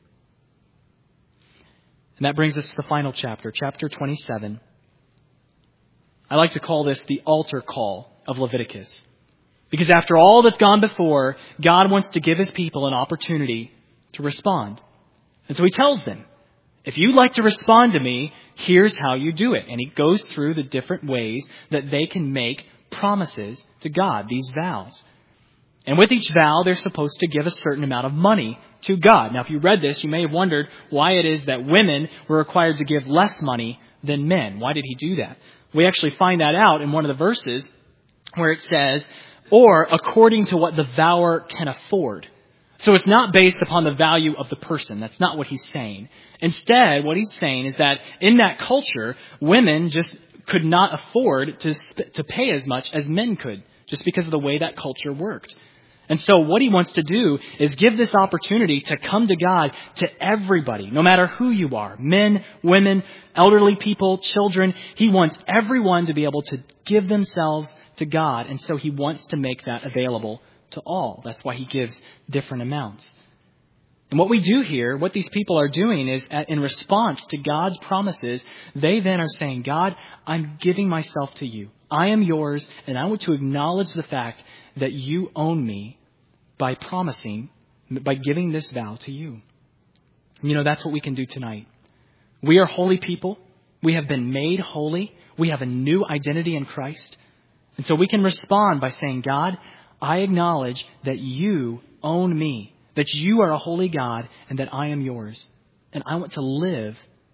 And that brings us to the final chapter, chapter twenty-seven. I like to call this the altar call of Leviticus. Because after all that's gone before, God wants to give His people an opportunity to respond. And so He tells them, if you'd like to respond to me, here's how you do it. And He goes through the different ways that they can make promises to God, these vows. And with each vow, they're supposed to give a certain amount of money to God. Now, if you read this, you may have wondered why it is that women were required to give less money than men. Why did He do that? We actually find that out in one of the verses where it says, or according to what the vower can afford. So it's not based upon the value of the person. That's not what he's saying. Instead, what he's saying is that in that culture, women just could not afford to sp- to pay as much as men could, just because of the way that culture worked. And so what he wants to do is give this opportunity to come to God to everybody, no matter who you are, men, women, elderly people, children. He wants everyone to be able to give themselves to God. And so he wants to make that available to all. That's why he gives different amounts. And what we do here, what these people are doing is, in response to God's promises, they then are saying, God, I'm giving myself to you. I am yours, and I want to acknowledge the fact that you own me by promising, by giving this vow to you. You know, that's what we can do tonight. We are holy people. We have been made holy. We have a new identity in Christ. And so we can respond by saying, God, I acknowledge that you own me, that you are a holy God, and that I am yours. And I want to live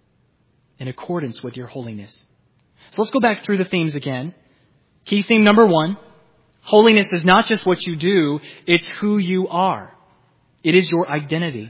in accordance with your holiness. So let's go back through the themes again. Key theme number one, holiness is not just what you do, it's who you are. It is your identity.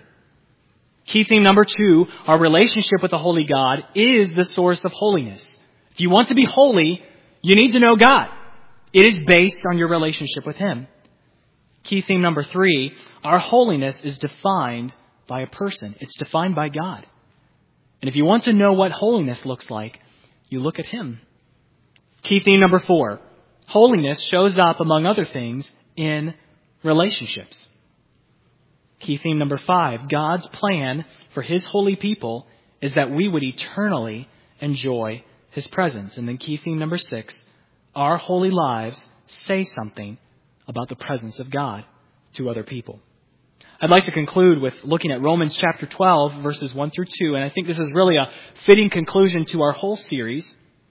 Key theme number two, our relationship with the holy God is the source of holiness. If you want to be holy, you need to know God. It is based on your relationship with Him. Key theme number three, our holiness is defined by a person. It's defined by God. And if you want to know what holiness looks like, you look at Him. Key theme number four, holiness shows up, among other things, in relationships. Key theme number five, God's plan for His holy people is that we would eternally enjoy His presence. And then key theme number six, our holy lives say something about the presence of God to other people. I'd like to conclude with looking at Romans chapter twelve, verses one through two, and I think this is really a fitting conclusion to our whole series.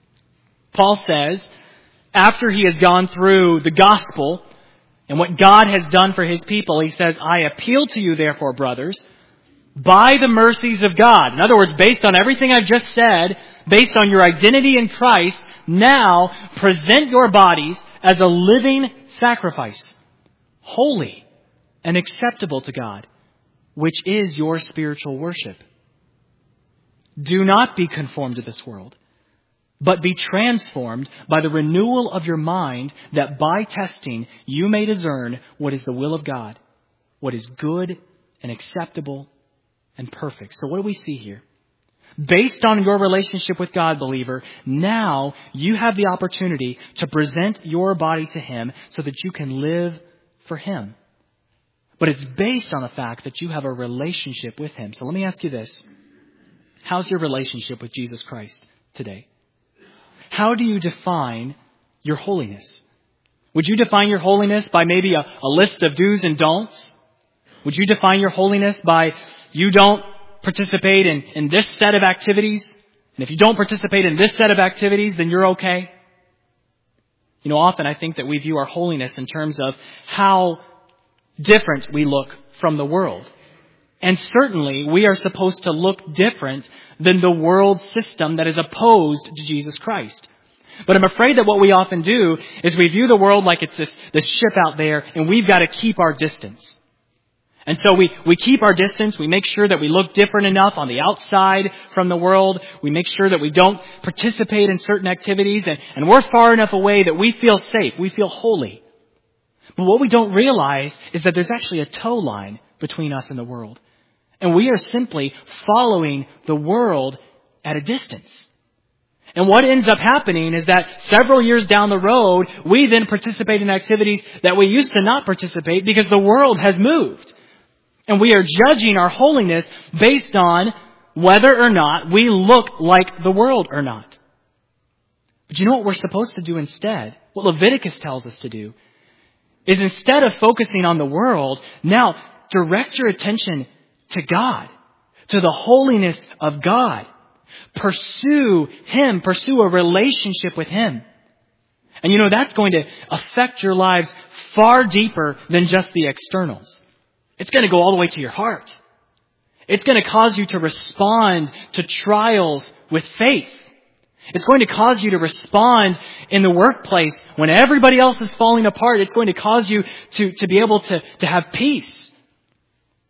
Paul says, after he has gone through the gospel and what God has done for His people, he says, I appeal to you, therefore, brothers, by the mercies of God. In other words, based on everything I've just said, based on your identity in Christ, now present your bodies as a living sacrifice, holy and acceptable to God, which is your spiritual worship. Do not be conformed to this world, but be transformed by the renewal of your mind, that by testing you may discern what is the will of God, what is good and acceptable and perfect. So what do we see here? Based on your relationship with God, believer, now you have the opportunity to present your body to Him so that you can live for Him. But it's based on the fact that you have a relationship with Him. So let me ask you this. How's your relationship with Jesus Christ today? How do you define your holiness? Would you define your holiness by maybe a, a list of do's and don'ts? Would you define your holiness by you don't participate in, in this set of activities? And if you don't participate in this set of activities, then you're okay? You know, often I think that we view our holiness in terms of how different we look from the world. And certainly we are supposed to look different than the world system that is opposed to Jesus Christ. But I'm afraid that what we often do is we view the world like it's this, this ship out there, and we've got to keep our distance. And so we, we keep our distance. We make sure that we look different enough on the outside from the world. We make sure that we don't participate in certain activities, and, and we're far enough away that we feel safe. We feel holy. But what we don't realize is that there's actually a tow line between us and the world. And we are simply following the world at a distance. And what ends up happening is that several years down the road, we then participate in activities that we used to not participate because the world has moved. And we are judging our holiness based on whether or not we look like the world or not. But you know what we're supposed to do instead? What Leviticus tells us to do is, instead of focusing on the world, now direct your attention to God, to the holiness of God. Pursue Him. Pursue a relationship with Him. And you know, that's going to affect your lives far deeper than just the externals. It's going to go all the way to your heart. It's going to cause you to respond to trials with faith. It's going to cause you to respond in the workplace when everybody else is falling apart. It's going to cause you to, to be able to, to have peace.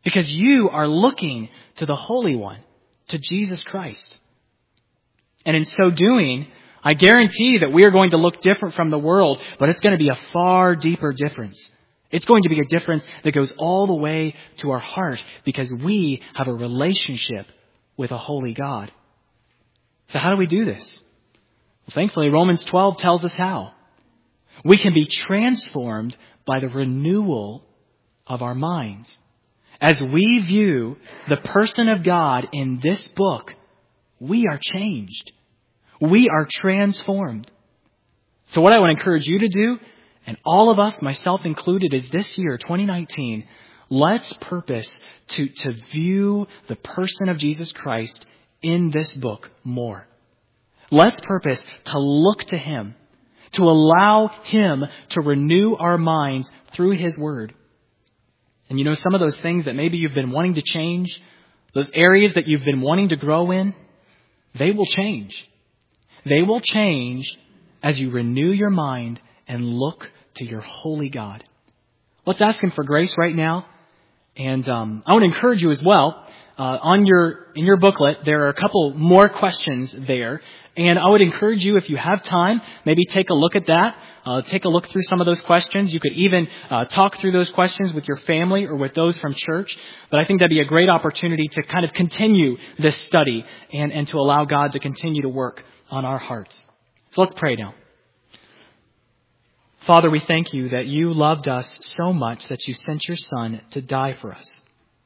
Because you are looking to the Holy One, to Jesus Christ. And in so doing, I guarantee that we are going to look different from the world, but it's going to be a far deeper difference. It's going to be a difference that goes all the way to our heart because we have a relationship with a holy God. So how do we do this? Well, thankfully, Romans twelve tells us how. We can be transformed by the renewal of our minds. As we view the person of God in this book, we are changed. We are transformed. So what I want to encourage you to do, and all of us, myself included, is this year, twenty nineteen, let's purpose to, to view the person of Jesus Christ in this book more. Let's purpose to look to Him, to allow Him to renew our minds through His Word. And you know, some of those things that maybe you've been wanting to change, those areas that you've been wanting to grow in, they will change. They will change as you renew your mind and look to your holy God. Let's ask Him for grace right now. And um, I want to encourage you as well. Uh, on your in your booklet, there are a couple more questions there. And I would encourage you, if you have time, maybe take a look at that. Uh, take a look through some of those questions. You could even uh, talk through those questions with your family or with those from church. But I think that'd be a great opportunity to kind of continue this study and, and to allow God to continue to work on our hearts. So let's pray now. Father, we thank you that you loved us so much that you sent your Son to die for us.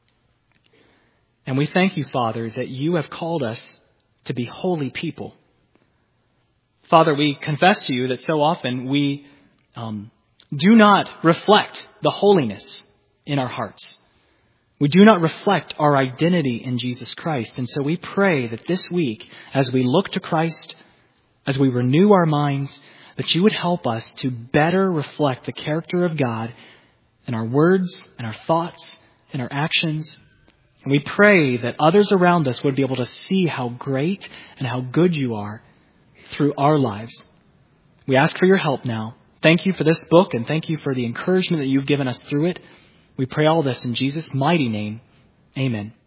And we thank you, Father, that you have called us to be holy people. Father, we confess to you that so often we um, do not reflect the holiness in our hearts. We do not reflect our identity in Jesus Christ. And so we pray that this week, as we look to Christ, as we renew our minds, that you would help us to better reflect the character of God in our words, in our thoughts, in our actions. And we pray that others around us would be able to see how great and how good you are through our lives. We ask for your help now. Thank you for this book and thank you for the encouragement that you've given us through it. We pray all this in Jesus' mighty name. Amen.